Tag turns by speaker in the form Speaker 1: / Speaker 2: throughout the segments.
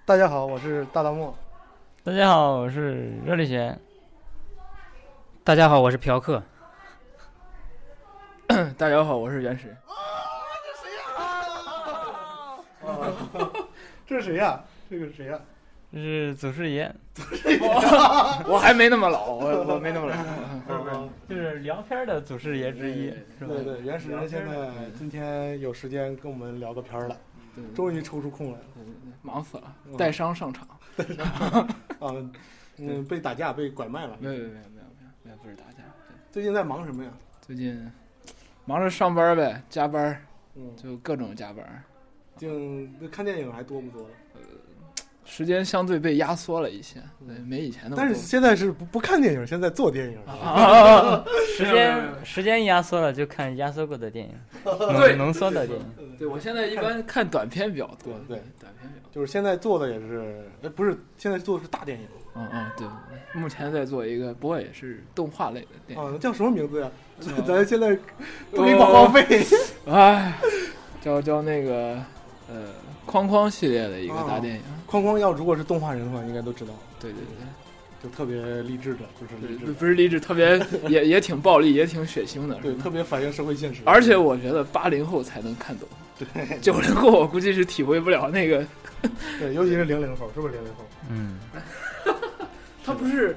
Speaker 1: 大家好，我是大漠。
Speaker 2: 大家好，我是热力贤。
Speaker 3: 大家好，我是嫖客。
Speaker 4: 大家好，我是原始。
Speaker 1: 这是谁呀？这个是谁呀？
Speaker 2: 这是祖师爷。
Speaker 4: 我还没那么老，我没那么老。
Speaker 2: 就是聊天的祖师爷之一，是吧？
Speaker 1: 对对，原始人现在今天有时间跟我们聊个片了，终于抽出空来了。
Speaker 4: 忙死了，带伤上场。
Speaker 1: 被打架被拐卖了。
Speaker 4: 没有，不是打架。
Speaker 1: 最近在忙什么呀？
Speaker 4: 最近忙着上班呗，加班，就各种加班。
Speaker 1: 看电影还多不多了？
Speaker 4: 时间相对被压缩了一些，没以前那么多。
Speaker 1: 但是现在是不看电影，现在做电影。
Speaker 2: 时间压缩了，就看压缩过的电影，浓缩的电影。
Speaker 4: 对，我现在一般看短片比较多。对，短片比较多。
Speaker 1: 就是现在做的也是，不是现在做的是大电影。
Speaker 4: 对，目前在做一个，不过也是动画类的电影。
Speaker 1: 叫什么名字呀？咱现在不给广告费。
Speaker 4: 叫那个框框系列的一个大电影。
Speaker 1: 框框要如果是动画人的话，应该都知道。
Speaker 4: 对，
Speaker 1: 就特别励志的，就是
Speaker 4: 不是励志，特别也挺暴力，也挺血腥的。
Speaker 1: 对，特别反映社会现实。
Speaker 4: 而且我觉得80后才能看懂，
Speaker 1: 对
Speaker 4: ，90后我估计是体会不了那个。
Speaker 1: 对，尤其是00后，是不是00后？
Speaker 4: 他不是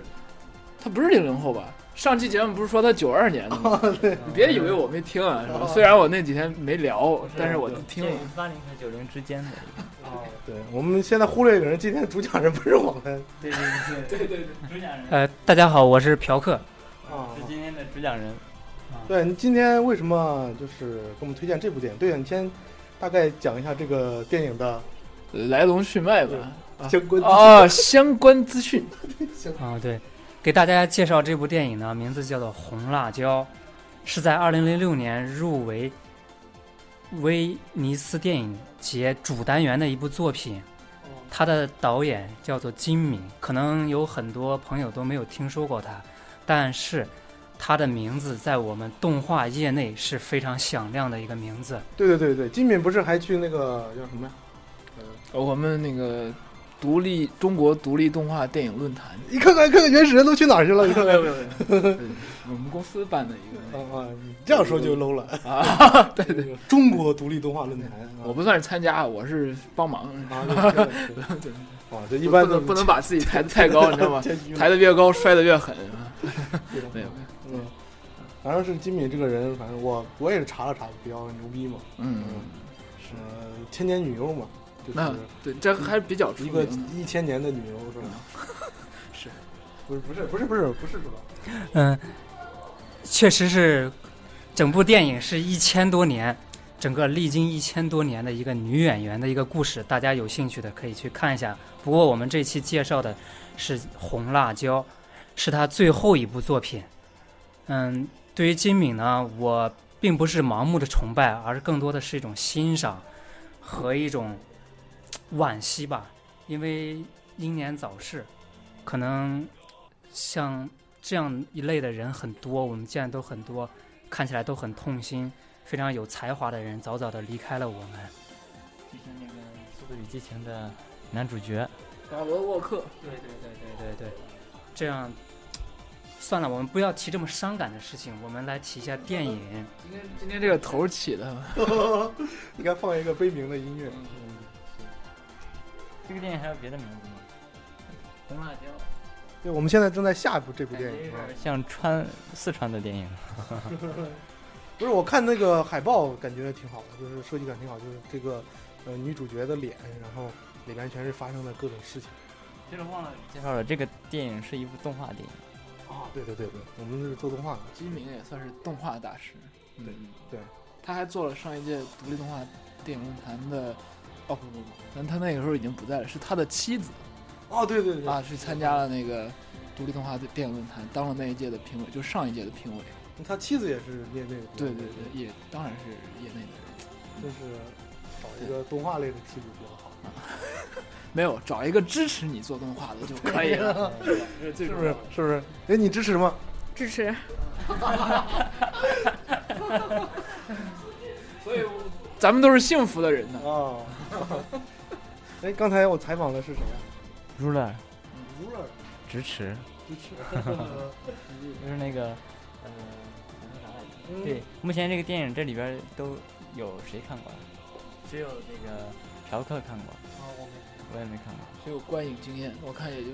Speaker 4: 00后吧？上期节目不是说他92年的吗？
Speaker 1: 对，
Speaker 4: 你别以为我没听啊，虽然我那几天没聊，但是我听了。
Speaker 2: 80和90之间的。
Speaker 1: 对，我们现在忽略一个人，今天主讲人不是我们。
Speaker 4: 对，
Speaker 2: 主讲人。
Speaker 3: 大家好，我是嫖客。
Speaker 2: 是今天的主讲人。
Speaker 1: 对，你今天为什么就是给我们推荐这部电影？对，你先大概讲一下这个电影的
Speaker 4: 来龙去脉吧。
Speaker 1: 相关资讯。
Speaker 3: 对，给大家介绍这部电影呢，名字叫做《红辣椒》，是在2006年入围威尼斯电影节主单元的一部作品。他的导演叫做金敏，可能有很多朋友都没有听说过他，但是他的名字在我们动画业内是非常响亮的一个名字。
Speaker 1: 对，金敏不是还去那个叫什么呀？
Speaker 4: 我们那个中国独立动画电影论坛。
Speaker 1: 你看看原始人都去哪儿去了？你看看，
Speaker 4: 我们公司办的一个。
Speaker 1: 你这样说就 low 了
Speaker 4: 啊！对，
Speaker 1: 中国独立动画论坛。
Speaker 4: 我不算是参加，我是帮忙。
Speaker 1: 对，这一般
Speaker 4: 不能把自己抬得太高，你知道吗？抬得越高，摔得越狠。对，
Speaker 1: 反正是金敏这个人，反正我也是查了查，比较牛逼嘛。是千年女优嘛。
Speaker 4: 那对，这还是比较
Speaker 1: 一个1000年的女优是吧？
Speaker 4: 是，
Speaker 1: 不是吧？
Speaker 3: 确实是，整部电影是1000多年，整个历经1000多年的一个女演员的一个故事，大家有兴趣的可以去看一下。不过我们这期介绍的是《红辣椒》，是她最后一部作品。对于金敏呢，我并不是盲目的崇拜，而更多的是一种欣赏和一种惋惜吧，因为英年早逝，可能像这样一类的人很多，我们见都很多，看起来都很痛心，非常有才华的人早早的离开了我们。
Speaker 2: 就像那个《速度与激情》的男主角
Speaker 4: 保罗沃克。
Speaker 3: 对，这样算了，我们不要提这么伤感的事情，我们来提一下电影。
Speaker 4: 今天这个头起的
Speaker 1: 应该放一个悲鸣的音乐。
Speaker 2: 这个电影还有别的名字吗？红辣椒。
Speaker 1: 对，我们现在正在下一部这部电影，
Speaker 2: 像四川的电影。
Speaker 1: 不是，我看那个海报感觉挺好的，就是设计感挺好，就是这个女主角的脸，然后里面全是发生的各种事情。
Speaker 2: 就是忘了介绍了，这个电影是一部动画电影。
Speaker 1: 对，我们是做动画的。
Speaker 4: 金敏也算是动画大师。
Speaker 1: 对，
Speaker 4: 他还做了上一届独立动画电影论坛的。不，但他那个时候已经不在了，是他的妻子。
Speaker 1: 对，
Speaker 4: 去参加了那个独立动画电影论坛，当了那一届的评委，就上一届的评委。
Speaker 1: 他妻子也是业内的。
Speaker 4: 对，也当然是业内的人。
Speaker 1: 就是找一个动画类的妻子比较好。
Speaker 4: 没有，找一个支持你做动画的就可以了。
Speaker 1: 是不是？你支持吗？
Speaker 5: 支持。
Speaker 4: 所以咱们都是幸福的人呢。
Speaker 1: 哎，刚才我采访的是谁啊
Speaker 2: ruler
Speaker 1: ？Ruler
Speaker 2: 直尺，
Speaker 1: 支持。
Speaker 2: 就是那个对，目前这个电影这里边都有谁看过？只有那个嫖客看过，我也没看过。
Speaker 4: 只有观影经验，我看也就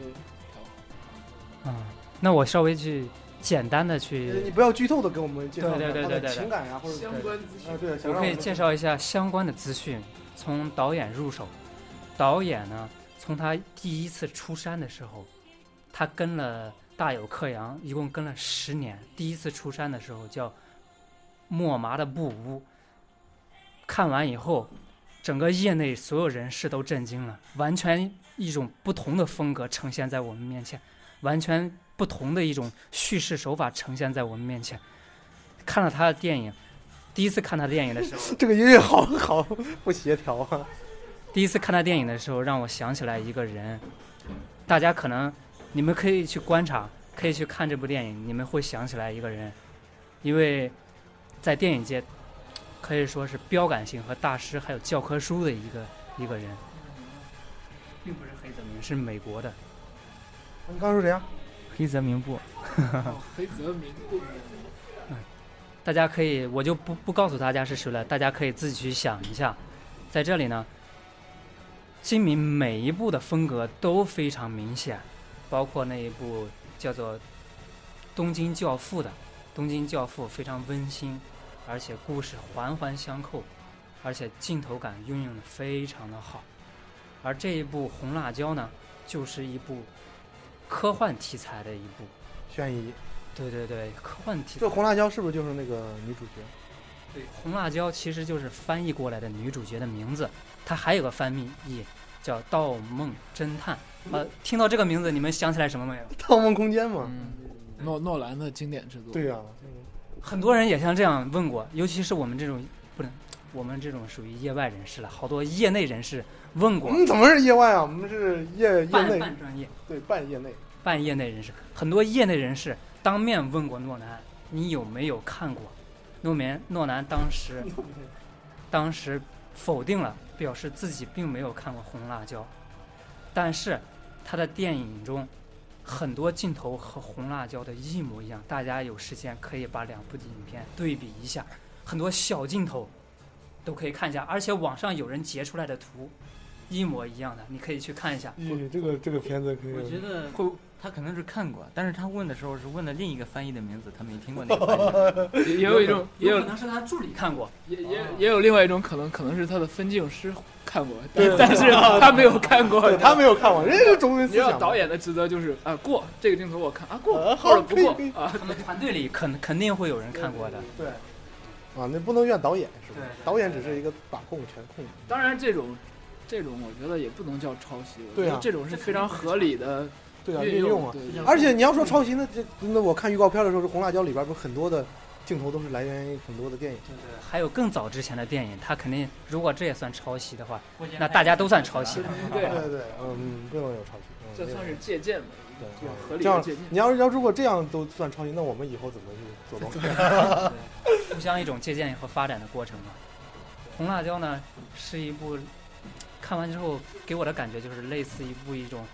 Speaker 3: 那我稍微去简单的去，
Speaker 1: 你不要剧透的给我们介绍
Speaker 3: 对
Speaker 1: 他的情感呀，或者
Speaker 4: 相关资讯。
Speaker 1: 对，
Speaker 3: 我可以介绍一下相关的资讯。从导演入手，导演呢，从他第一次出山的时候，他跟了大友克洋，一共跟了10年。第一次出山的时候叫《莫麻的布屋》，看完以后，整个业内所有人士都震惊了，完全一种不同的风格呈现在我们面前，完全不同的一种叙事手法呈现在我们面前。看了他的电影，第一次看他的电影的时候，
Speaker 1: 这个音乐好不协调啊！
Speaker 3: 第一次看他电影的时候，让我想起来一个人。大家可能你们可以去观察，可以去看这部电影，你们会想起来一个人，因为在电影界可以说是标杆性和大师还有教科书的一个人，并不是黑泽明，是美国的。
Speaker 1: 你刚说谁啊？
Speaker 2: 黑泽明步。
Speaker 4: 黑泽明步。
Speaker 3: 大家可以，我就不告诉大家是谁了，大家可以自己去想一下。在这里呢，金敏每一部的风格都非常明显，包括那一部叫做《东京教父》的，《东京教父》非常温馨，而且故事环环相扣，而且镜头感运用的非常的好。而这一部《红辣椒》呢，就是一部科幻题材的一部
Speaker 1: 悬疑。
Speaker 3: 对对对，科幻题材。
Speaker 1: 这红辣椒是不是就是那个女主角？
Speaker 3: 对，红辣椒其实就是翻译过来的女主角的名字，它还有个翻译叫《盗梦侦探》。听到这个名字，你们想起来什么没有？
Speaker 1: 《盗梦空间》嘛。
Speaker 4: 诺兰的经典之作。
Speaker 1: 对呀、
Speaker 3: 很多人也像这样问过，尤其是我们这种我们这种属于业外人士了，好多业内人士问过。
Speaker 1: 我们怎么是业外啊？我们是业内
Speaker 3: 半专业，
Speaker 1: 对，半业内，
Speaker 3: 半业内人士。很多业内人士当面问过诺兰，你有没有看过？诺兰当时否定了，表示自己并没有看过《红辣椒》，但是他的电影中很多镜头和《红辣椒》的一模一样。大家有时间可以把2部影片对比一下，很多小镜头都可以看一下，而且网上有人截出来的图一模一样的，你可以去看一下。
Speaker 1: 这个片子可以。
Speaker 2: 我觉得他可能是看过，但是他问的时候是问的另一个翻译的名字，他没听过那个翻译。
Speaker 4: 也有一种，也有
Speaker 3: 可能是他助理看过，
Speaker 4: 也有另外一种可能是他的分镜师看过，但是他没有看过，
Speaker 1: 他没有看过，人家是中文思想。
Speaker 4: 你知道导演的职责就是过这个镜头我看过，
Speaker 1: 好
Speaker 4: 或者不过
Speaker 1: 啊。
Speaker 3: 他们团队里肯定会有人看过的。
Speaker 1: 对。啊，那不能怨导演是吧？
Speaker 3: 对，
Speaker 1: 导演只是一个把控权控。
Speaker 4: 当然，这种我觉得也不能叫抄袭，
Speaker 1: 对啊，
Speaker 4: 这种是非常合理的。
Speaker 1: 对啊，运用啊。而且你要说抄袭，那我看预告片的时候，这《红辣椒》里边不是很多的镜头都是来源于很多的电影。
Speaker 3: 对，还有更早之前的电影，他肯定如果这也算抄袭的话，那大家都算抄袭。
Speaker 4: 对，
Speaker 1: 不能有抄袭。
Speaker 4: 这算是借鉴嘛？
Speaker 1: 对，
Speaker 4: 合理的借鉴。
Speaker 1: 你要如果这样都算抄袭，那我们以后怎么去做东西？
Speaker 3: 互相一种借鉴和发展的过程嘛。红辣椒呢，是一部看完之后给我的感觉就是类似一种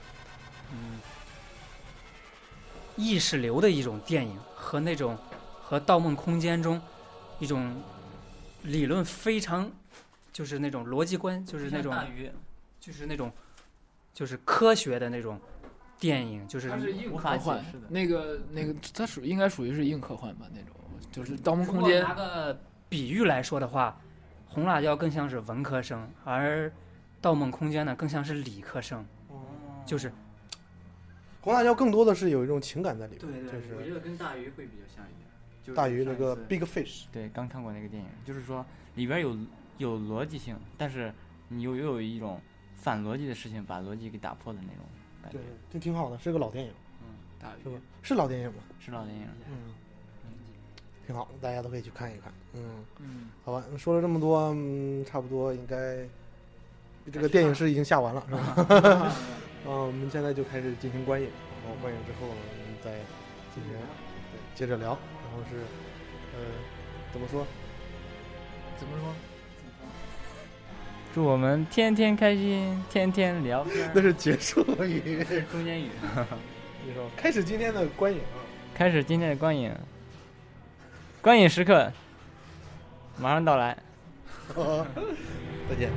Speaker 3: 意识流的一种电影，和那种和《盗梦空间》中一种理论非常就是那种逻辑观，就是那种就是那种就是科学的那种电影，就是
Speaker 4: 它是硬科幻。那个它应该属于是硬科幻吧？那种就是《盗梦空间》。
Speaker 3: 拿个比喻来说的话，红辣椒更像是文科生，而《盗梦空间》呢更像是理科生。就是
Speaker 1: 红辣椒更多的是有一种情感在里面。
Speaker 2: 对，
Speaker 1: 就是
Speaker 2: 我觉得跟大鱼会比较像一点。就是
Speaker 1: 大鱼那个 Big Fish。
Speaker 2: 对，刚看过那个电影，就是说里边有逻辑性，但是你又有一种反逻辑的事情，把逻辑给打破的那种感觉。
Speaker 1: 对，这挺好的，是个老电影。
Speaker 4: 大鱼
Speaker 1: 是吧？是老电影吗？
Speaker 2: 是老电影。
Speaker 1: 挺好，大家都可以去看一看。好吧，说了这么多，差不多应该这个电影是已经下完了，是吧？我们现在就开始进行观影，然后观影之后我们再进行接着聊，然后是怎么说？
Speaker 2: 祝我们天天开心，天天聊天。
Speaker 1: 那是结束语，
Speaker 2: 这是中间语。
Speaker 1: 你说开始今天的观影啊，
Speaker 2: 开始今天的观影，观影时刻马上到来。
Speaker 1: 再见。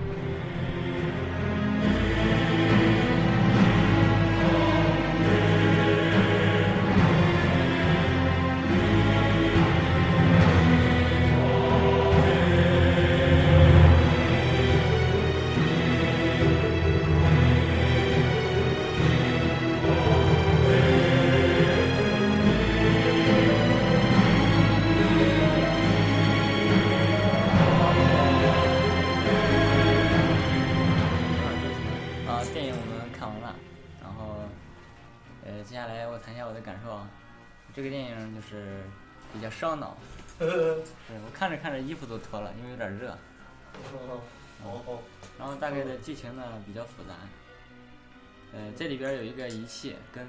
Speaker 2: 接下来我谈一下我的感受啊。这个电影就是比较烧脑，我看着看着衣服都脱了，因为有点热。然后大概的剧情呢比较复杂。这里边有一个仪器，跟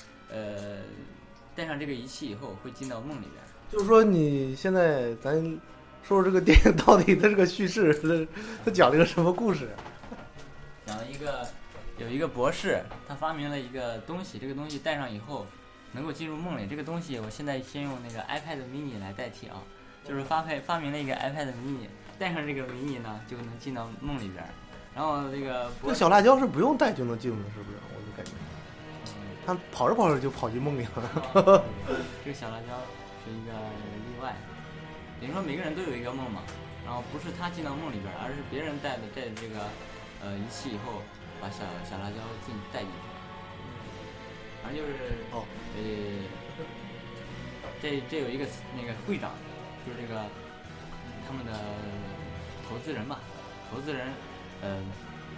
Speaker 2: 带上这个仪器以后会进到梦里边。
Speaker 1: 就是说你现在咱说说这个电影到底它这个叙事，它讲了一个什么故事？
Speaker 2: 讲了有一个博士，他发明了一个东西，这个东西带上以后能够进入梦里。这个东西我现在先用那个 iPad mini 来代替啊，就是发明了一个 iPad mini， 带上这个 mini 呢就能进到梦里边。然后这个
Speaker 1: 小辣椒是不用带就能进的，是不是？我就感觉他跑着跑着就跑进梦里了。
Speaker 2: 这个小辣椒是一个例外，等于说每个人都有一个梦嘛，然后不是他进到梦里边，而是别人带着这个仪器以后把小辣椒带进去。反正就是这有一个那个会长，就是这个他们的投资人吧，投资人怎么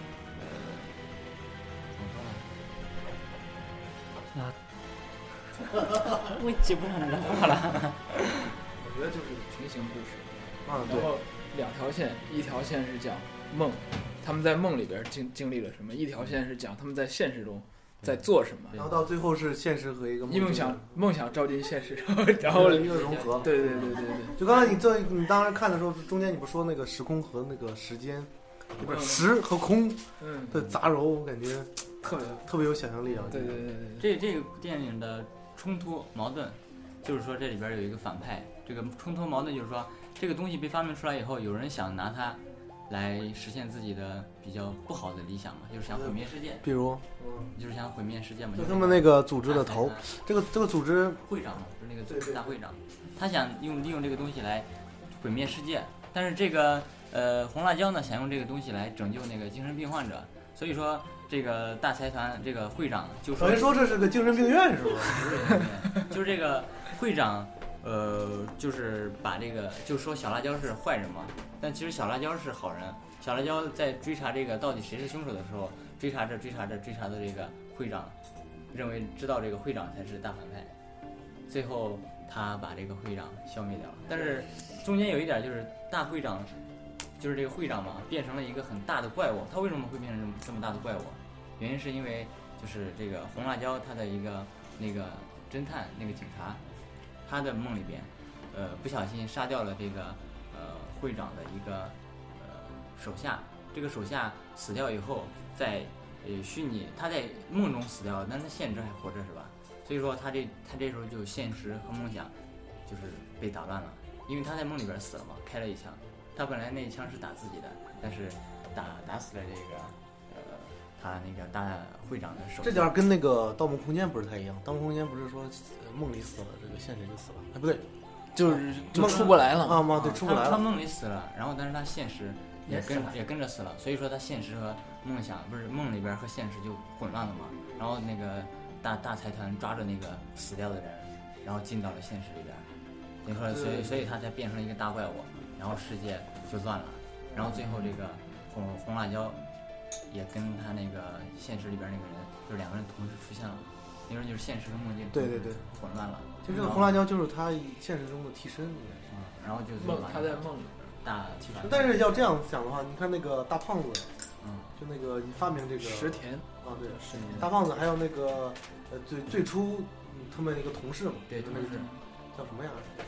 Speaker 2: 说呢？我接不上这个话了。
Speaker 4: 我觉得就是平行故事，
Speaker 1: 对。
Speaker 4: 然后两条线，一条线是讲梦，他们在梦里边经历了什么；一条线是讲他们在现实中在做什么。
Speaker 1: 然后到最后是现实和一个
Speaker 4: 梦想照进现实，然后
Speaker 1: 一个融合。
Speaker 4: 对。
Speaker 1: 就刚才你当时看的时候，中间你不说那个时空和那个时间，不是时和空的杂糅，我感觉特别有想象力啊。
Speaker 4: 对。
Speaker 2: 这个电影的冲突矛盾，就是说这里边有一个反派，这个冲突矛盾就是说这个东西被发明出来以后，有人想拿它来实现自己的比较不好的理想嘛，就是想毁灭世界。
Speaker 1: 比如，
Speaker 2: 就是想毁灭世界嘛。
Speaker 1: 就他们那个组织的头，这个组织
Speaker 2: 会长嘛，就是那个大会长，他想利用这个东西来毁灭世界，但是这个红辣椒呢想用这个东西来拯救那个精神病患者，所以说这个大财团这个会长就说，
Speaker 1: 说这是个精神病院是吧？
Speaker 2: 就是这个会长。就是把这个，就是说小辣椒是坏人嘛，但其实小辣椒是好人。小辣椒在追查这个到底谁是凶手的时候，追查着这个会长，知道这个会长才是大反派，最后他把这个会长消灭掉了。但是中间有一点就是大会长，就是这个会长嘛，变成了一个很大的怪物。他为什么会变成这么大的怪物？原因是因为就是这个红辣椒他的一个那个侦探那个警察。他的梦里边，不小心杀掉了这个会长的一个手下。这个手下死掉以后，在虚拟他在梦中死掉了，但他现实还活着是吧？所以说他这时候就现实和梦想就是被打乱了，因为他在梦里边死了嘛，开了一枪。他本来那一枪是打自己的，但是打死了这个他那个大会长的手。
Speaker 1: 这点跟那个《盗梦空间》不是太一样，《盗梦空间》不是说梦里死了，这个现实就死了，哎，不对，
Speaker 4: 就出不来了
Speaker 1: 啊，对，出不来了。
Speaker 2: 他梦里死了，然后但是他现实也跟着死了，所以说他现实和梦想不是梦里边和现实就混乱了嘛。然后那个大财团抓着那个死掉的人，然后进到了现实里边，等于说所以他才变成了一个大怪物，然后世界就乱了。然后最后这个红辣椒也跟他那个现实里边那个人，就是两个人同时出现了，那时候就是现实和梦境
Speaker 1: 对
Speaker 2: 混乱了。
Speaker 1: 就这个红辣椒就是他现实中的替身，
Speaker 2: 然后就
Speaker 4: 他在梦里
Speaker 2: 大替身。
Speaker 1: 但是要这样想的话，你看那个大胖子，就那个发明这个
Speaker 4: 石田
Speaker 1: 啊，对，大胖子，还有那个最初他们那个同事嘛，
Speaker 2: 对，同事
Speaker 1: 叫什么呀？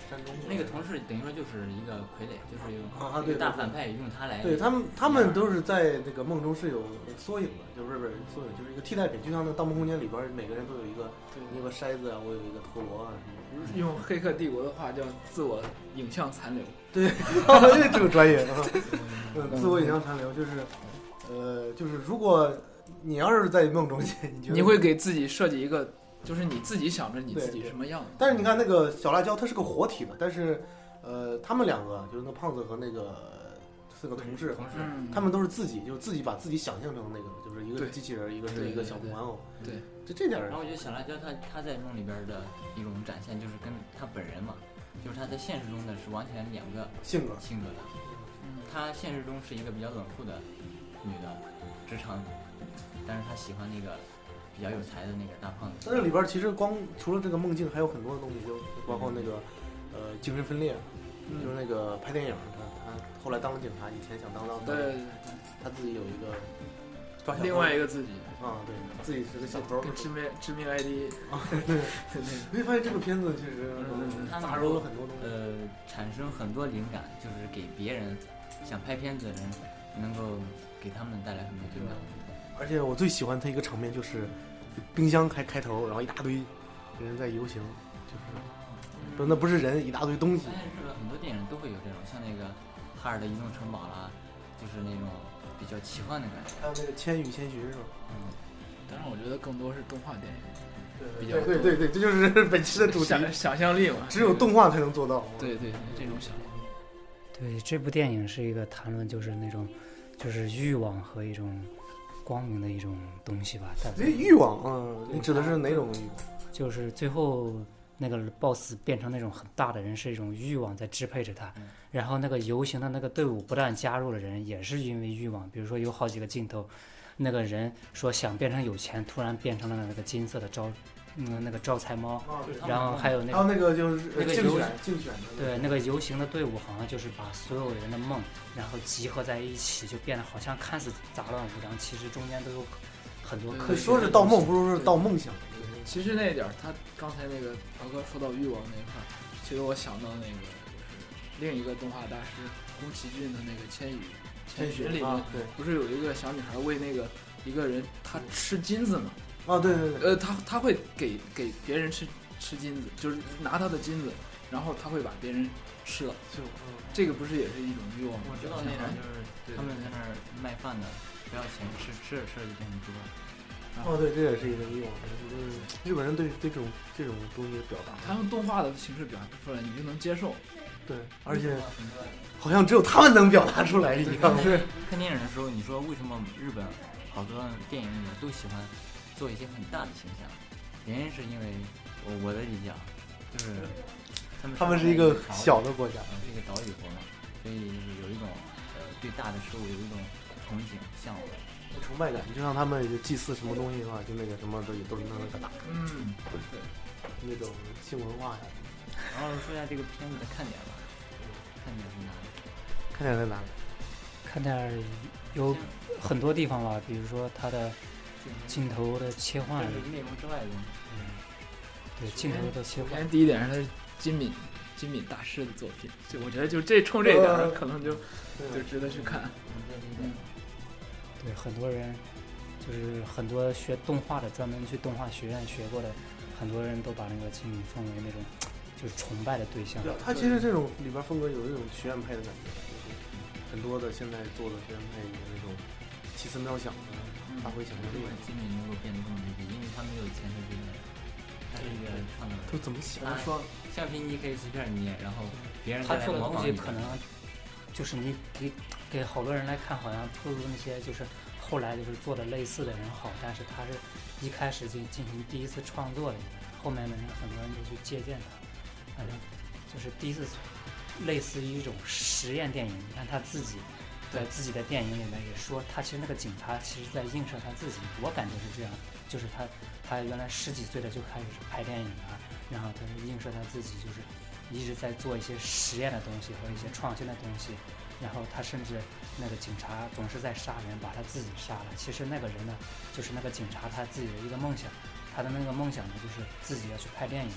Speaker 1: 山中
Speaker 2: 那个同事等于说就是一个傀儡，就是一
Speaker 1: 对
Speaker 2: 个大反派用他来。
Speaker 1: 对他们都是在那个梦中是有缩影的，就是不是缩影，就是一个替代品，就像那《盗梦空间》里边每个人都有一个筛子啊，我有一个陀螺啊什么。
Speaker 4: 用《黑客帝国》的话叫自我影像残留。
Speaker 1: 对，这个专业啊，自我影像残留就是，就是如果你要是在梦中，你
Speaker 4: 会给自己设计一个，就是你自己想着你自己什么样子。
Speaker 1: 但是你看那个小辣椒，它是个活体的，但是他们两个就是那胖子和那个四个同事，他们都是自己把自己想象成那个，就是一个机器人，一个是一个小玩偶。
Speaker 4: 对，
Speaker 1: 就这点。
Speaker 2: 然后我觉得小辣椒他在梦里边的一种展现，就是跟他本人嘛，就是他在现实中的是完全两个性格的。他现实中是一个比较冷酷的女的职场，但是他喜欢那个比较有才的那个大胖子。
Speaker 1: 在这里边其实除了这个梦境，还有很多的东西，就包括那个精神分裂，就是那个拍电影，他后来当了警察，以前想当
Speaker 4: 对，
Speaker 1: 他自己有一个
Speaker 4: 另外一个自己
Speaker 1: 啊，对自己是个小偷，
Speaker 4: 致命 ID
Speaker 1: 啊，对，你会发现这个片子其实杂糅了很多东西，
Speaker 2: 产生很多灵感，就是给别人想拍片子的人能够给他们带来很多灵感。
Speaker 1: 而且我最喜欢他一个场面就是冰箱开头，然后一大堆人在游行，就是那不是人，一大堆东西。
Speaker 2: 发现日本很多电影都会有这种，像那个哈尔的移动城堡啦，就是那种比较奇幻的感觉。
Speaker 1: 还有那个千与千寻是吧？
Speaker 4: 当然我觉得更多是动画电影。
Speaker 1: 对，这就是本期的主题，
Speaker 4: 想象力嘛，
Speaker 1: 只有动画才能做到。
Speaker 4: 对，这种想象。
Speaker 3: 对，这部电影是一个谈论就是那种就是欲望和一种光明的一种东西吧。
Speaker 1: 欲望你指的是哪种欲望？
Speaker 3: 就是最后那个 boss 变成那种很大的人，是一种欲望在支配着他。然后那个游行的那个队伍不但加入了人，也是因为欲望。比如说有好几个镜头，那个人说想变成有钱，突然变成了那个金色的那个招财猫，然后还有那
Speaker 1: 个就是
Speaker 3: 那个
Speaker 1: 竞选的，
Speaker 3: 对，那个游行的队伍好像就是把所有人的梦，然后集合在一起，就变得好像看似杂乱无章，其实中间都有很多
Speaker 1: 可说是盗梦，不如是盗梦想。
Speaker 4: 其实那点他刚才那个陶哥说到欲望那一块，其实我想到那个就是另一个动画大师宫崎骏的那个《千寻》里面，不是有一个小女孩为那个一个人他吃金子吗？
Speaker 1: 对，
Speaker 4: 他会给别人吃金子，就是拿他的金子，然后他会把别人吃了。这个不是也是一种欲望吗？
Speaker 2: 我知道那种就是他们在那儿卖饭的，不要钱，吃着就变成猪了。
Speaker 1: 对，这也是一个欲望。日本人对这种东西的表达，
Speaker 4: 他用动画的形式表达出来，你就能接受。
Speaker 1: 对，而且好像只有他们能表达出来一样。
Speaker 2: 看电影的时候，你说为什么日本好多电影里面都喜欢做一些很大的形象？原因是因为我的理解就是
Speaker 1: 他们是一个小的国家，
Speaker 2: 是一个岛屿国嘛，所以就是有一种对大的事物有一种憧憬向往。
Speaker 1: 崇拜感，就像他们祭祀什么东西的话，就那个什么都是那个大，对，那种性文化呀。
Speaker 2: 然后说一下这个片子的看点吧，看点在哪里？
Speaker 1: 看点在哪里？
Speaker 3: 看点有很多地方吧，比如说它的镜头的切换，
Speaker 2: 这是内容之外的东西。
Speaker 3: 对，镜头的切换。
Speaker 4: 第一点是它是金敏大师的作品，就我觉得就冲这一点可能就值得去看。
Speaker 3: 对，很多人就是很多学动画的，专门去动画学院学过的，很多人都把那个金敏奉为那种就是崇拜的对象。
Speaker 1: 对，他其实这种里边风格有一种学院派的感觉，很多的现在做的学院派有那种奇思妙想的，发挥想象力。
Speaker 2: 金敏能够变得这么牛逼，因为他没有前世今生，他是一个创造者。
Speaker 1: 都怎么想？
Speaker 2: 说橡皮泥可以随便捏，然后别人
Speaker 3: 他做的东西可能就是你给好多人来看，好像不如那些就是后来就是做的类似的人好，但是他是一开始就进行第一次创作的一个人，后面的人很多人就去借鉴他，反正就是第一次类似于一种实验电影。你看他自己在自己的电影里面也说，他其实那个警察其实在映射他自己，我感觉是这样，就是他原来10几岁的就开始拍电影了，然后他是映射他自己，就是一直在做一些实验的东西和一些创新的东西，然后他甚至那个警察总是在杀人，把他自己杀了。其实那个人呢，就是那个警察他自己的一个梦想，他的那个梦想呢，就是自己要去拍电影，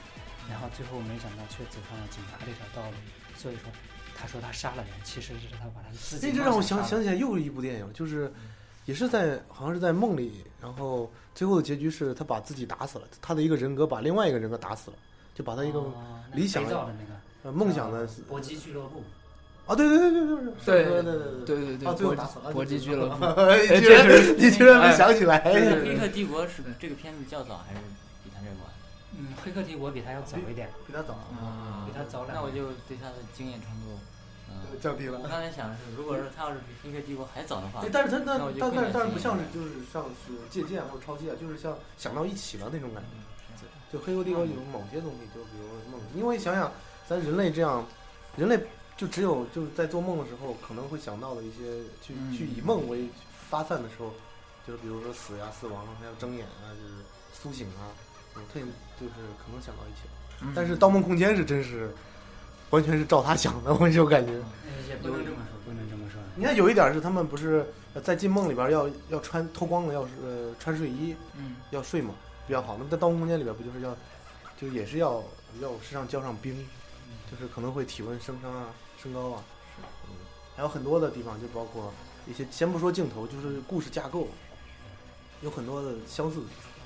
Speaker 3: 然后最后没想到却走上了警察这条道路。所以说，他说他杀了人，其实是他把他自己。
Speaker 1: 这让我想起来又是一部电影，就是也是好像是在梦里，然后最后的结局是他把自己打死了，他的一个人格把另外一个人格打死了，就把他一个理想
Speaker 3: 的那个
Speaker 1: 梦想的
Speaker 3: 搏击俱乐部。
Speaker 1: 啊，对，
Speaker 4: 啊，
Speaker 1: 最后打死了
Speaker 4: 搏击俱乐部。
Speaker 1: 你居然没想起来？
Speaker 2: 黑客帝国是这个片子较早还是比他这个晚？
Speaker 3: 黑客帝国比他要早一点，
Speaker 1: 比他早
Speaker 3: 比他早2年。
Speaker 2: 那我就对他的经验程度
Speaker 1: 降低了。
Speaker 2: 我刚才想的是，如果是他要是比黑客帝国还早的话，
Speaker 1: 但是不像是像是借鉴或者抄袭啊，就是像想到一起了那种感觉。就黑客帝国有某些东西，就比如梦，因为想想咱人类这样，人类就只有就是在做梦的时候可能会想到的一些去以梦为发散的时候，就是比如说死呀、死亡，还有睁眼啊，就是苏醒啊，就是可能想到一起了。但是《盗梦空间》是真是完全是照他想的，我就感觉。
Speaker 3: 也不能这么说，不能这么说。
Speaker 1: 你看有一点是他们不是在进梦里边要穿脱光了，要穿睡衣，要睡嘛比较好。那在《盗梦空间》里边不就是就也是要身上浇上冰，就是可能会体温升高啊。还有很多的地方，就包括一些先不说镜头，就是故事架构，有很多的相似的地方。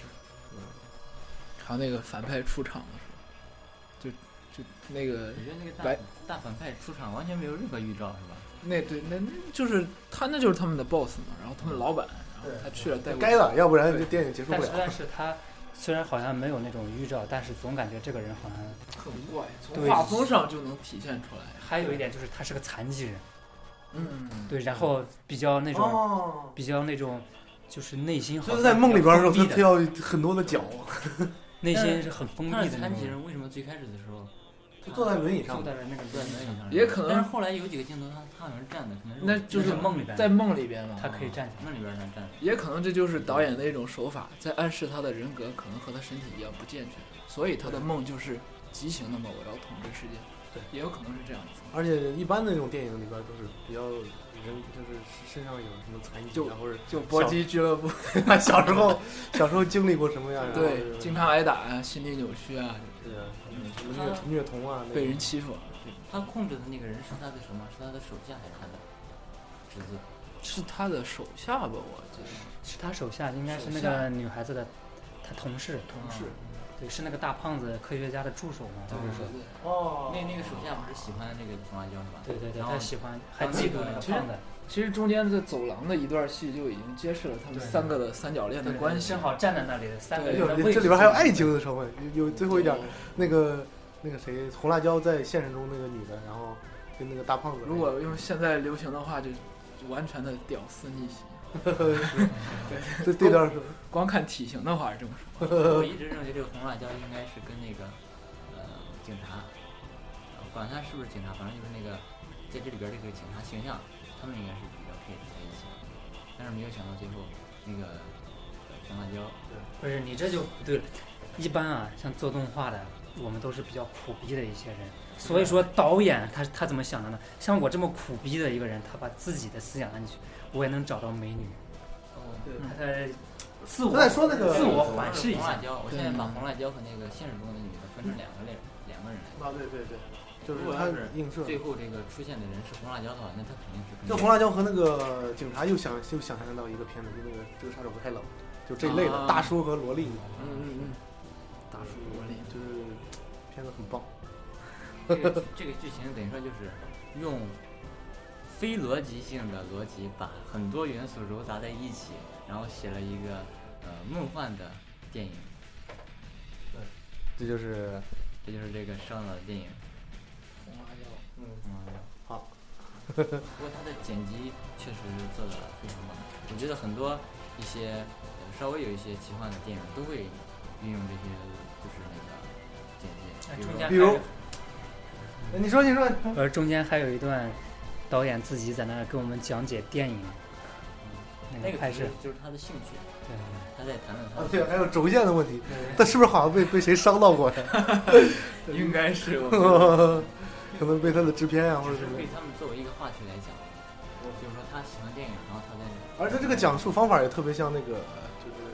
Speaker 4: 还有那个反派出场的时候，就那个，
Speaker 2: 我觉得那个大反派出场完全没有任何预兆，是吧？
Speaker 4: 那就是那就是他们的 boss 嘛，然后他们老板，然后他去了带过，
Speaker 1: 该的，要不然这电影结束不了。
Speaker 3: 但是他虽然好像没有那种预兆，但是总感觉这个人好像
Speaker 4: 很怪，从画风上就能体现出来。
Speaker 3: 还有一点就是他是个残疾人，对，然后比较那种，就是内心好像。
Speaker 1: 就是在梦里边的时候，他要很多的脚，
Speaker 3: 内心是很封闭的。
Speaker 2: 残疾人为什么最开始的时候
Speaker 1: 就坐在轮椅上？
Speaker 3: 坐在那个
Speaker 2: 轮椅上，
Speaker 4: 也可能。
Speaker 2: 但是后来有几个镜头，他好像是站的，可能是
Speaker 4: 那就是
Speaker 3: 梦里边，
Speaker 4: 在梦里边嘛，
Speaker 3: 他可以站起来，
Speaker 2: 梦里边他站。
Speaker 4: 也可能这就是导演的一种手法，在暗示他的人格可能和他身体一样不健全，所以他的梦就是畸形的嘛，我要统治世界。对，也有可能是这样子。
Speaker 1: 而且一般的那种电影里边都是比较人，就是身上有什么残疾啊，或者
Speaker 4: 就搏击俱乐部，
Speaker 1: 小时候经历过什么样？
Speaker 4: 对，经常挨打啊，心理扭曲啊，
Speaker 1: 对啊，什么虐童啊，
Speaker 4: 被人欺负。
Speaker 2: 他控制的那个人是他的什么？是他的手下还是他的侄子？
Speaker 4: 是他的手下吧，我记得
Speaker 3: 是他手下，应该是那个女孩子的他同事。对，是那个大胖子科学家的助手嘛？
Speaker 2: 对。
Speaker 1: 哦，
Speaker 2: 那个手下不是喜欢那个红辣椒是吧？
Speaker 3: 对，他喜欢，还嫉妒那个胖子。
Speaker 4: 其实中间的走廊的一段戏就已经揭示了他们三个的三角恋的关系。
Speaker 3: 正好站在那里的三个人的
Speaker 1: 这里边还有爱情的成分，有最后一点，那个谁，红辣椒在现实中那个女的，然后跟那个大胖子。
Speaker 4: 如果用现在流行的话，就完全的屌丝逆袭。
Speaker 1: 对，这段是
Speaker 4: 光看体型的话是这么说。
Speaker 2: 我一直认为这个红辣椒应该是跟那个警察，管他是不是警察，反正就是那个在这里边这个警察形象，他们应该是比较配在一起。但是没有想到最后那个红辣椒，
Speaker 3: 不是你这就不对了。一般啊，像做动画的，我们都是比较苦逼的一些人，所以说导演他怎么想的呢？像我这么苦逼的一个人，他把自己的思想进去，我也能找到美女。
Speaker 1: 对，
Speaker 3: 他在自我缓释一下。
Speaker 2: 我现在把红辣椒和那个现实中的女的分成两个人来。
Speaker 1: 啊，对，就是
Speaker 2: 他映射。最后这个出现的人是红辣椒的话，那他肯定是。
Speaker 1: 这红辣椒和那个警察又想象到一个片子，就那个这个杀手不太冷，就这一类的大叔和萝莉。
Speaker 4: 大叔萝莉
Speaker 1: 就是片子很棒。
Speaker 2: 这个剧情等于说就是用非逻辑性的逻辑把很多元素糅杂在一起，然后写了一个梦幻的电影。
Speaker 1: 对，这就是
Speaker 2: 这个烧脑的电影。
Speaker 4: 红辣椒，
Speaker 1: 好。
Speaker 2: 不过他的剪辑确实做得非常棒。我觉得很多一些稍微有一些奇幻的电影都会运用这些就是那个剪辑，
Speaker 1: 比如你说
Speaker 3: 中间还有一段导演自己在那跟我们讲解电影，
Speaker 2: 那个拍摄就是他的兴趣。
Speaker 3: 对，
Speaker 2: 他在谈论他。
Speaker 1: 对，还有轴线的问题，他是不是好像被谁伤到过呀？
Speaker 4: 应该是，
Speaker 1: 可能被他的制片啊，或者什么。
Speaker 2: 被他们作为一个话题来讲，就是说他喜欢电影，然后他在。
Speaker 1: 而且这个讲述方法也特别像那个，就是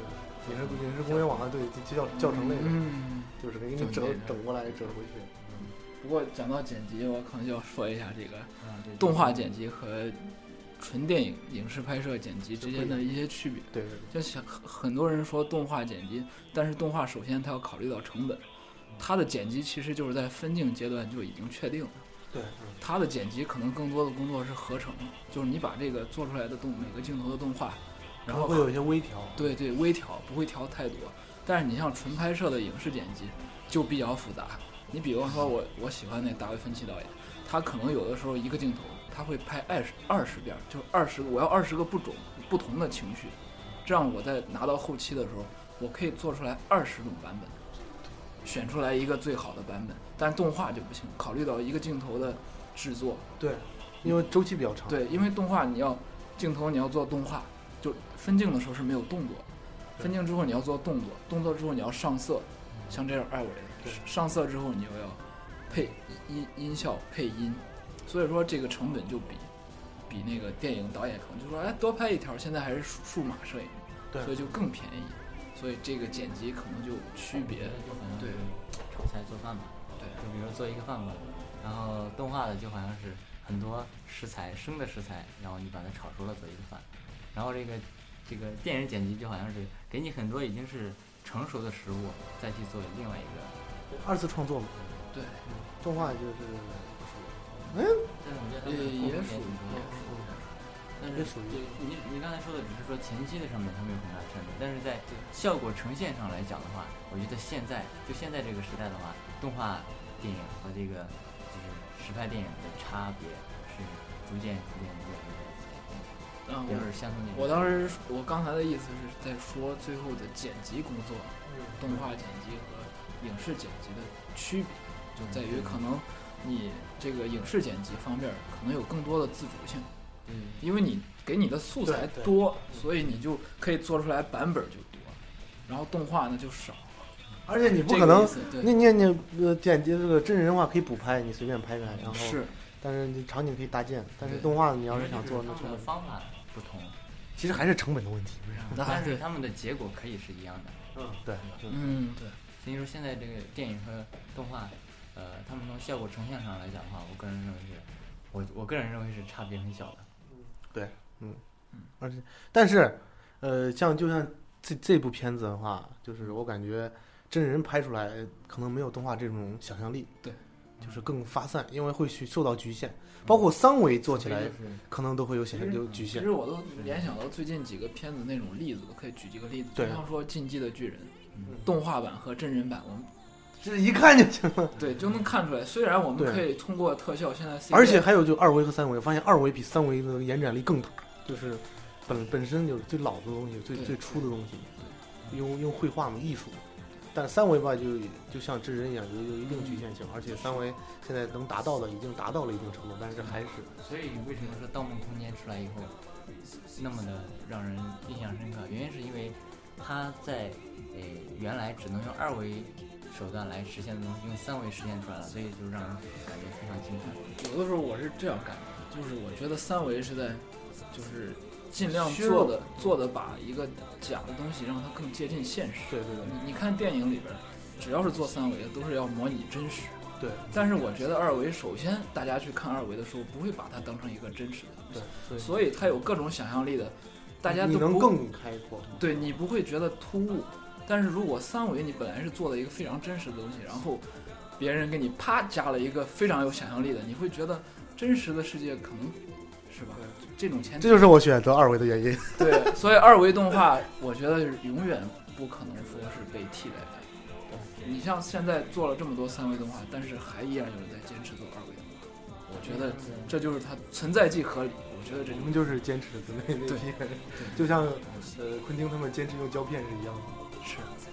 Speaker 1: 影视公园网的对，就叫成那个，就是给你整过来折回去。
Speaker 4: 不过讲到剪辑，我可能就要说一下这个动画剪辑和纯电影影视拍摄剪辑之间的一些区别。
Speaker 1: 对，
Speaker 4: 就想很多人说动画剪辑，但是动画首先它要考虑到成本，它的剪辑其实就是在分镜阶段就已经确定了。
Speaker 1: 对，
Speaker 4: 它的剪辑可能更多的工作是合成，就是你把这个做出来的每个镜头的动画，然后
Speaker 1: 会有一些微调。
Speaker 4: 对，微调，不会调太多。但是你像纯拍摄的影视剪辑就比较复杂。你比方说我喜欢那大卫芬奇导演，他可能有的时候一个镜头他会拍20遍，就是我要20个不同的情绪，这样我在拿到后期的时候，我可以做出来20种版本，选出来一个最好的版本。但动画就不行，考虑到一个镜头的制作，
Speaker 1: 对，因为周期比较长。
Speaker 4: 对，因为动画镜头你要做动画，就分镜的时候是没有动作，分镜之后你要做动作，动作之后你要上色，像这样2维的，上色之后你又要配音效配音，所以说这个成本就比那个电影导演可能就说多拍一条，现在还是数码摄影，
Speaker 1: 对，
Speaker 4: 所以就更便宜，所以这个剪辑可能就区别。对，
Speaker 2: 炒菜做饭嘛，对，就比如做一个饭吧，然后动画的就好像是很多生的食材，然后你把它炒熟了做一个饭，然后这个电影剪辑就好像是给你很多已经是成熟的食物，再去做另外一个
Speaker 1: 2次创作嘛。
Speaker 4: 对，
Speaker 1: 动画就是，
Speaker 2: 但是我觉得他们
Speaker 4: 也属于，
Speaker 2: 但是你刚才说的只是说前期的上面他们有很大的成本，但是在效果呈现上来讲的话，我觉得现在这个时代的话，动画电影和这个就是实拍电影的差别是逐渐越来越就是相同点。
Speaker 4: 我刚才的意思是在说最后的剪辑工作，动画剪辑和影视剪辑的区别，就在于可能你这个影视剪辑方面可能有更多的自主性，因为你给你的素材多，所以你就可以做出来版本就多，然后动画呢就少。
Speaker 1: 而且你不可能，你剪辑这个真人的话可以补拍，你随便拍，然后
Speaker 4: 是，
Speaker 1: 但是你场景可以搭建，但是动画你要是想做，那成本
Speaker 2: 方法不同，
Speaker 1: 其实还是成本的问题。
Speaker 2: 但是他们的结果可以是一样的。
Speaker 1: 对，
Speaker 4: 对。
Speaker 2: 所以说现在这个电影和动画，他们从效果呈现上来讲的话，我个人认为是差别很小的。
Speaker 1: 对，而且但是，就像这部片子的话，就是我感觉真人拍出来可能没有动画这种想象力，
Speaker 4: 对，
Speaker 1: 就是更发散，因为会受到局限，包括3维做起来可能都会有局限。
Speaker 4: 其实我都联想到最近几个片子那种例子，可以举几个例子，比方说《进击的巨人》，动画版和真人版，我们
Speaker 1: 这一看就行了，
Speaker 4: 对，就能看出来。虽然我们可以通过特效，现在
Speaker 1: 而且还有就2维和3维，我发现2维比3维的延展力更大，就是本身就最老的东西，最初的东西，用绘画嘛艺术。但3维吧，就像真人一样，有一定局限性，而且3维现在能达到的已经达到了一定程度，但是还是。
Speaker 2: 所以为什么说《盗梦空间》出来以后那么的让人印象深刻？原因是因为它在原来只能用2维手段来实现的东西，用3维实现出来了，所以就让人感觉非常精彩。
Speaker 4: 有的时候我是这样感觉，就是我觉得3维是在就是尽量做的把一个假的东西让它更接近现实。
Speaker 1: 对，
Speaker 4: 你看电影里边，只要是做3维的，都是要模拟真实。
Speaker 1: 对。
Speaker 4: 但是我觉得2维，首先大家去看2维的时候，不会把它当成一个真实的东西。
Speaker 1: 对。
Speaker 4: 所以它有各种想象力的，大家都
Speaker 1: 你能更开阔。
Speaker 4: 对，你不会觉得突兀。但是如果3维你本来是做了一个非常真实的东西，然后别人给你啪加了一个非常有想象力的，你会觉得真实的世界可能是吧？这种前提，
Speaker 1: 这就是我选择2维的原因。
Speaker 4: 对，所以2维动画，我觉得永远不可能说是被替代的。你像现在做了这么多3维动画，但是还依然有人在坚持做2维动画，我觉得这就是它存在即合理。我觉得这
Speaker 1: 我们就是坚持的那批人，就像昆汀他们坚持用胶片是一样的。
Speaker 4: 是，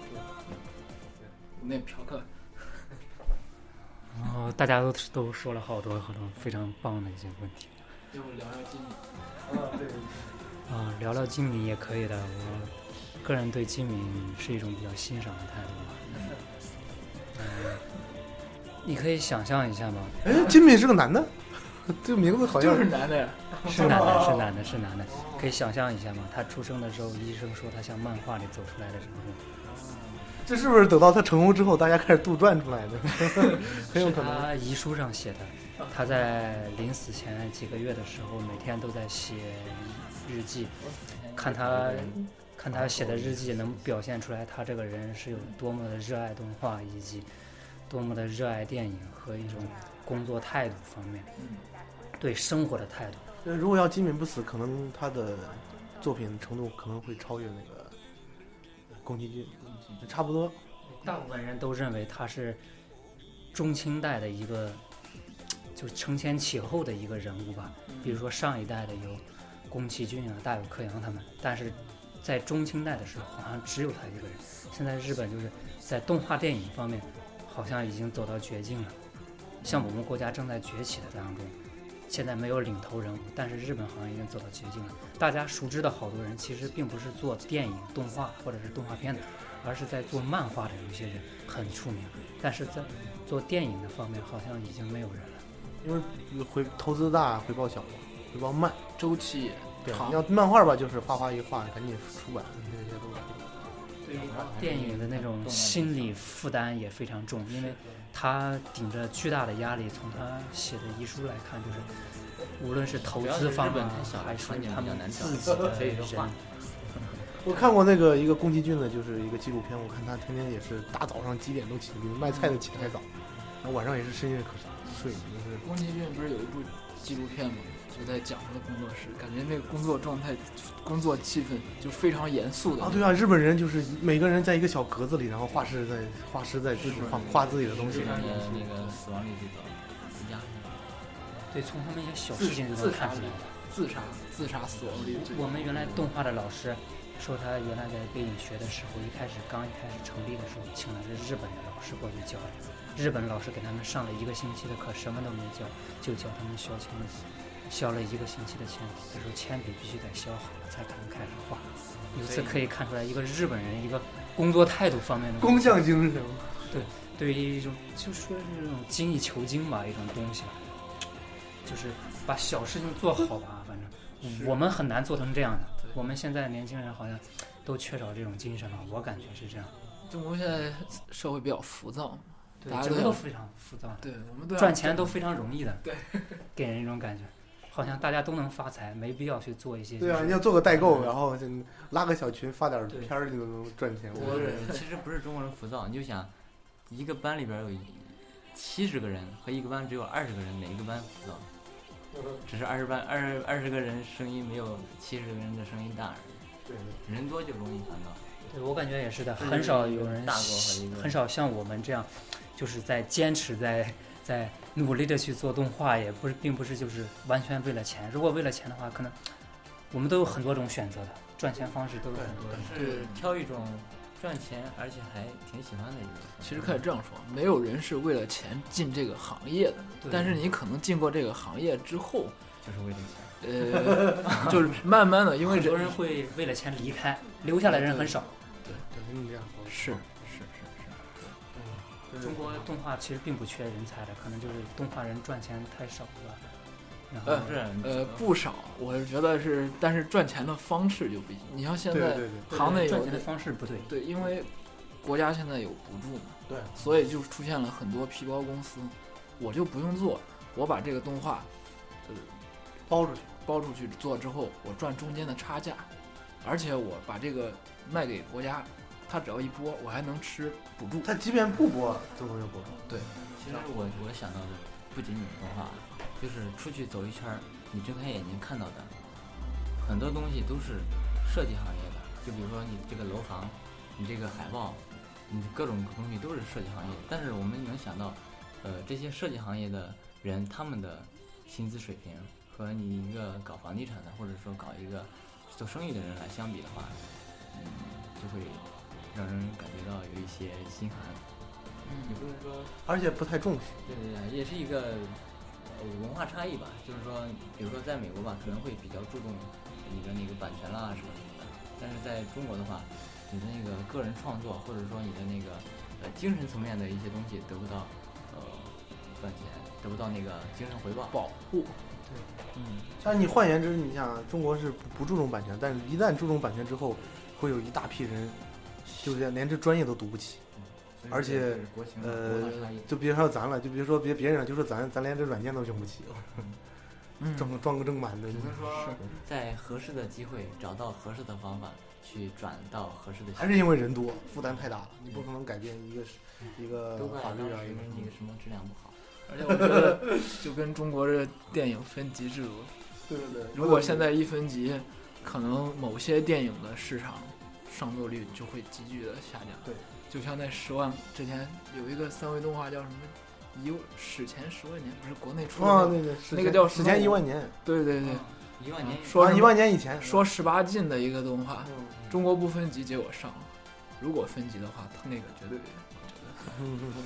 Speaker 4: 那嫖客。
Speaker 3: 然后大家都说了好多非常棒的一些问题。
Speaker 4: 就聊聊金
Speaker 1: 敏。
Speaker 3: 对。聊聊金敏也可以的。我个人对金敏是一种比较欣赏的态度。你可以想象一下吗？
Speaker 1: 金敏是个男的。 这名字好像
Speaker 4: 就是男的呀，
Speaker 3: 是男的，是男的，是男的，可以想象一下吗？他出生的时候，医生说他像漫画里走出来的人物。
Speaker 1: 这是不是等到他成功之后，大家开始杜撰出来的？很有可能。
Speaker 3: 他遗书上写的，他在临死前几个月的时候，每天都在写日记，看他写的日记能表现出来他这个人是有多么的热爱动画，以及多么的热爱电影和一种工作态度方面，对生活的态度。
Speaker 1: 如果要金敏不死，可能他的作品程度可能会超越那个宫崎骏，差不多。
Speaker 3: 大部分人都认为他是中清代的一个就承前启后的一个人物吧，比如说上一代的有宫崎骏啊、大有克洋他们，但是在中清代的时候好像只有他一个人。现在日本就是在动画电影方面好像已经走到绝境了，像我们国家正在崛起的当中，现在没有领头人物，但是日本好像已经走到绝境了。大家熟知的好多人其实并不是做电影动画或者是动画片的，而是在做漫画的有些人很出名，但是在做电影的方面好像已经没有人了，
Speaker 1: 因为投资大回报小嘛，回报慢，
Speaker 4: 周期
Speaker 1: 对，
Speaker 4: 长。
Speaker 1: 你要漫画吧，就是画一画，赶紧出版，这些都
Speaker 3: 对电影的那种心理负担也非常重，因为他顶着巨大的压力。从他写的遗书来看，就是无论是投资方面还是他们自己的人。
Speaker 1: 我看过那个一个宫崎骏的，就是一个纪录片，我看他天天也是大早上几点都起，比卖菜的起得还早，然后晚上也是深夜可睡。就是
Speaker 4: 宫崎骏不是有一部纪录片吗？就在讲他的工作室，感觉那个工作状态、工作气氛就非常严肃的。
Speaker 1: 啊，对啊，日本人就是每个人在一个小格子里，然后画师在自己画自己的东西。
Speaker 2: 那个死亡率最高，一样。
Speaker 3: 对，从他们一些小事情就能看出来的。
Speaker 4: 自杀死亡率最高。
Speaker 3: 我们原来动画的老师说，他原来在北影学的时候，刚一开始成立的时候，请了是日本的老师过去教的。日本老师给他们上了1个星期的课，什么都没教，就教他们削铅笔。削了1个星期的铅笔，他说铅笔必须得削好了才可能开始画。由此可以看出来一个日本人一个工作态度方面的
Speaker 1: 工匠精神。
Speaker 3: 对，对于一种就说是这种精益求精吧，一种东西，就是把小事情做好吧。反正我们很难做成这样的。我们现在年轻人好像都缺少这种精神吧，我感觉是这样。
Speaker 4: 中国现在社会比较浮躁，
Speaker 3: 对，大家都非常浮躁。
Speaker 4: 对，我们
Speaker 3: 赚钱都非常容易的。
Speaker 4: 对，
Speaker 3: 给人一种感觉。好像大家都能发财，没必要去做一些。
Speaker 1: 对啊，你要做个代购，然后就拉个小群，发点片儿就能赚钱。
Speaker 2: 其实不是中国人浮躁，你就想，一个班里边有70个人和一个班只有20个人，哪一个班浮躁？只是20个人声音没有70个人的声音大而已。
Speaker 1: 对，
Speaker 2: 人多就容易烦躁。
Speaker 3: 对，我感觉也是的，很少有人很少像我们这样，就是在坚持在努力的去做动画，也并不是就是完全为了钱。如果为了钱的话，可能我们都有很多种选择的，赚钱方式都有很多种。
Speaker 2: 是挑一种赚钱而且还挺喜欢的一个。
Speaker 4: 其实可以这样说，没有人是为了钱进这个行业的，但是你可能进过这个行业之后，
Speaker 2: 就是为了
Speaker 4: 钱。就是慢慢的，因为
Speaker 3: 很多人会为了钱离开，留下来的人很少。
Speaker 1: 对，你这样说
Speaker 4: 是。
Speaker 3: 中国动画其实并不缺人才的，可能就是动画人赚钱太少了。
Speaker 4: 不少，我觉得是，但是赚钱的方式就不一样。你像现在行内
Speaker 3: 赚钱的方式不对。
Speaker 4: 对，因为国家现在有补助嘛，
Speaker 1: 对，
Speaker 4: 所以就出现了很多皮包公司，我就不用做，我把这个动画，包出去做之后，我赚中间的差价，而且我把这个卖给国家。他只要一播，我还能吃补助。
Speaker 1: 他即便不播，都能有补助。
Speaker 4: 对，
Speaker 2: 其实我想到的不仅仅是动画，就是出去走一圈，你睁开眼睛看到的很多东西都是设计行业的。就比如说你这个楼房，你这个海报，你各种东西都是设计行业。但是我们能想到，这些设计行业的人，他们的薪资水平和你一个搞房地产的，或者说搞一个做生意的人来相比的话，就会让人感觉到有一些心寒。也不是说，
Speaker 1: 而且不太重视。
Speaker 2: 对，也是一个文化差异吧。就是说，比如说在美国吧，可能会比较注重你的那个版权啦什么的，但是在中国的话，你的那个个人创作，或者说你的那个精神层面的一些东西得不到赚钱， 得不到那个精神回报
Speaker 4: 保护。
Speaker 1: 对，但你换言之，你想中国是不注重版权，但是一旦注重版权之后，会有一大批人，就是连这专业都读不起。而且就别说咱了，就别说别人了，就说咱连这软件都用不起，装个正版的。
Speaker 2: 只能说在合适的机会找到合适的方法去转到合适的。
Speaker 1: 还是因为人多，负担太大了，你不可能改变一个法律啊，
Speaker 2: 那个什么质量不好。
Speaker 4: 而且我觉得就跟中国这电影分级制度，
Speaker 1: 对，
Speaker 4: 如果现在一分级，可能某些电影的市场上座率就会急剧的下降。
Speaker 1: 对。
Speaker 4: 就像那10万之前有一个3维动画叫什么史前10万年，不是国内出的那个叫
Speaker 1: 史前1万年。
Speaker 4: 对
Speaker 2: 1万年，
Speaker 4: 说
Speaker 1: 1万年以前
Speaker 4: 说18禁的一个动画，中国不分级结果上了，如果分级的话，他那个绝对
Speaker 2: 1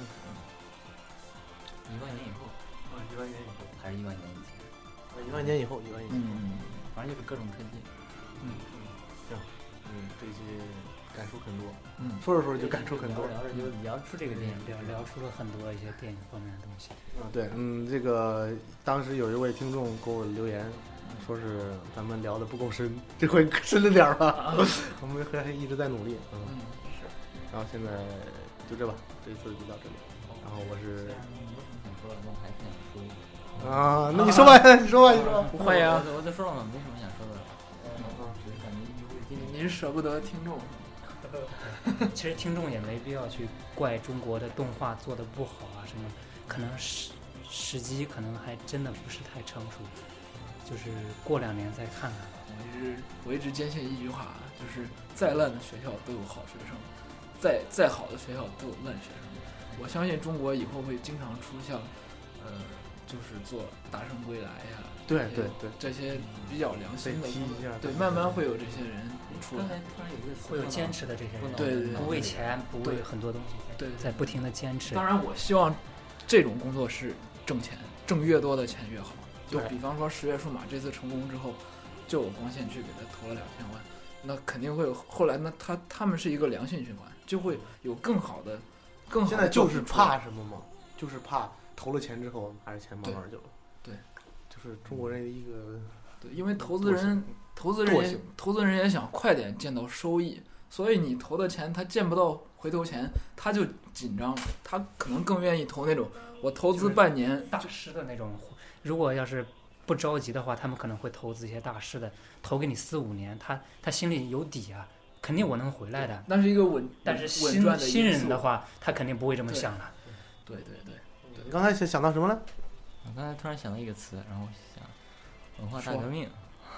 Speaker 2: 万年以后
Speaker 1: ，1万年以后
Speaker 2: 还是1万年以前
Speaker 1: ？1万年以后，
Speaker 2: 反正就是各种科技。
Speaker 1: 行，这些感触很多，说着就感触很多，
Speaker 2: 聊出这个电影，
Speaker 3: 聊出了很多一些电影方面的东西。
Speaker 1: 对，这个当时有一位听众给我留言，说是咱们聊的不够深，这回深了点吧，我们还一直在努力，
Speaker 2: 是。
Speaker 1: 然后现在就这吧，这一次就到这里。然后我是
Speaker 2: 想说了，我还是想说一个
Speaker 1: 啊，那你说吧，你说。
Speaker 4: 不会呀，
Speaker 2: 我都说了嘛，没什么想说的。只是感觉
Speaker 4: 你是舍不得听众。
Speaker 3: 其实听众也没必要去怪中国的动画做的不好啊什么，可能时机可能还真的不是太成熟，就是过2年再看看。
Speaker 4: 我一直坚信一句话，就是再烂的学校都有好学生，再好的学校都有烂学生。我相信中国以后会经常出像就是做大圣归来呀，
Speaker 1: 对，
Speaker 4: 这些比较良心的，
Speaker 1: 对，
Speaker 4: 慢慢会有这些人出来，
Speaker 3: 会有坚持的这些人，
Speaker 4: 对，
Speaker 3: 不为钱，不为很多东西，
Speaker 4: 对，
Speaker 3: 在不停的坚持。
Speaker 4: 当然，我希望这种工作室挣钱，挣越多的钱越好。就比方说10月数码这次成功之后，就有光线去给他投了2000万，那肯定会有后来呢，他们是一个良性循环，就会有更好的。
Speaker 1: 现在就是怕什么嘛？就是怕投了钱之后还是钱慢慢就
Speaker 4: 对，
Speaker 1: 就是中国人一个
Speaker 4: 对，因为投资人也想快点见到收益，所以你投的钱他见不到回头钱，他就紧张，他可能更愿意投那种我投资半年
Speaker 3: 大师的那种。如果要是不着急的话，他们可能会投资一些大师的，投给你4-5年，他心里有底啊。肯定我能回来的，
Speaker 4: 那是一个
Speaker 3: 但是新人的话，他肯定不会这么想的。
Speaker 4: 对。
Speaker 1: 你刚才想到什么了？
Speaker 2: 我刚才突然想到一个词，然后想文化大革命。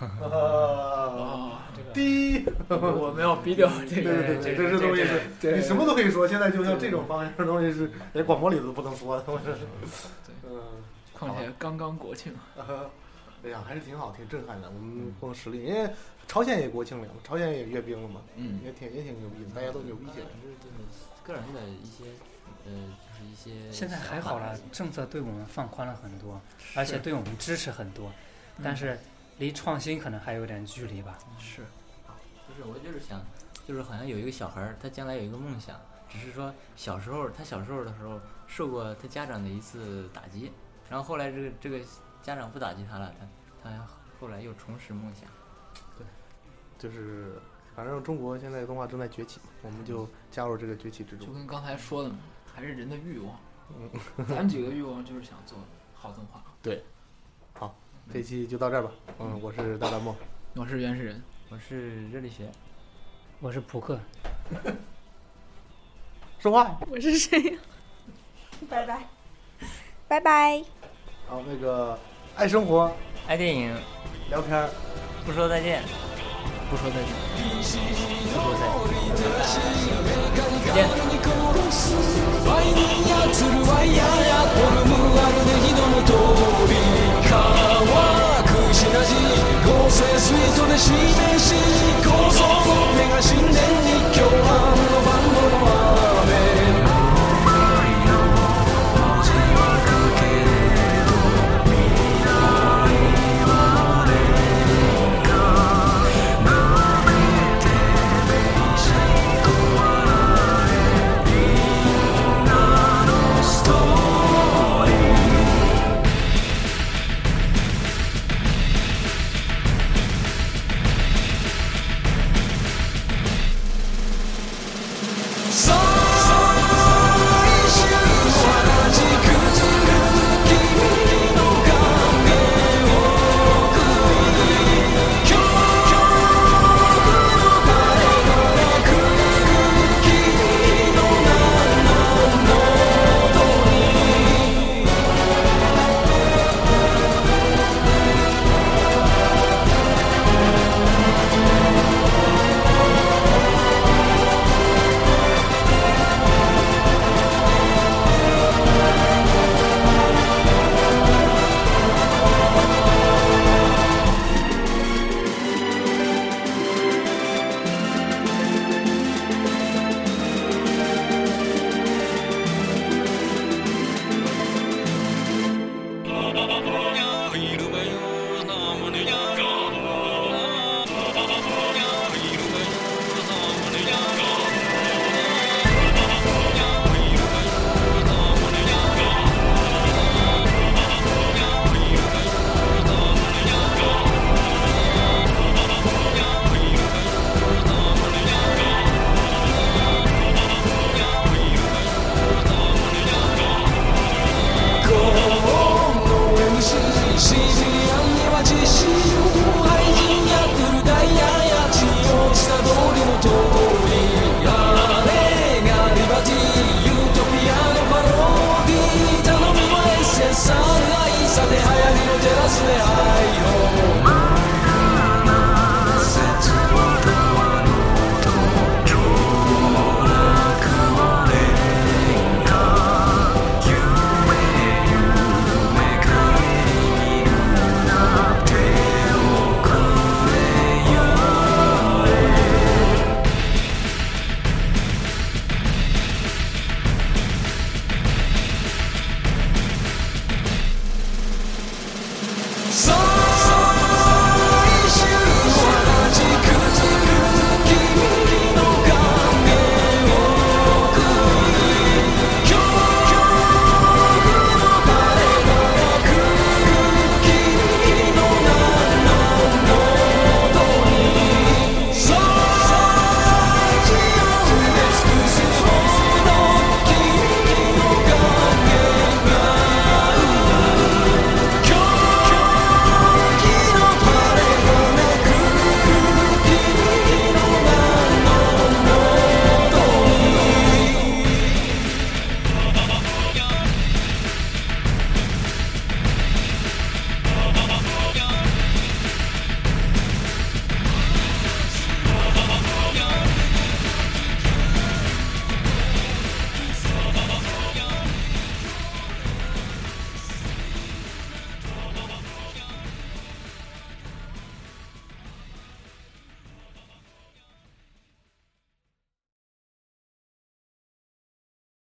Speaker 1: 逼，
Speaker 4: 我们要逼掉这个。
Speaker 1: 对，这东西是你什么都可以说。现在就像这种方面的东西是连广播里都不能说的。
Speaker 4: 况且刚刚国庆。
Speaker 1: 哎呀，还是挺好，挺震撼的。我们光实力，因为朝鲜也国庆了，朝鲜也阅兵了嘛，也挺牛逼的，大家都牛逼起来。
Speaker 2: 个人的一些就是一些。
Speaker 3: 现在还好了，政策对我们放宽了很多，而且对我们支持很多，但是离创新可能还有点距离吧。
Speaker 4: 是，
Speaker 2: 不是我就是想，就是好像有一个小孩，他将来有一个梦想，只是说他小时候的时候受过他家长的一次打击，然后后来这个家长不打击他了，他后来又重拾梦想。
Speaker 1: 对，就是反正中国现在动画正在崛起，我们就加入这个崛起之中。
Speaker 4: 就跟刚才说的嘛，还是人的欲望。咱们几个欲望就是想做好动画。
Speaker 1: 对，好，这期就到这儿吧。我是大梦，
Speaker 4: 我是原始人，
Speaker 2: 我是热力学，
Speaker 3: 我是扑克。
Speaker 1: 说话。
Speaker 5: 我是谁？拜拜，拜拜。
Speaker 1: 好，那个爱生活，
Speaker 2: 爱电影，
Speaker 1: 聊天，
Speaker 2: 不说再見，
Speaker 4: 不说再見，
Speaker 2: 不说再見，再見。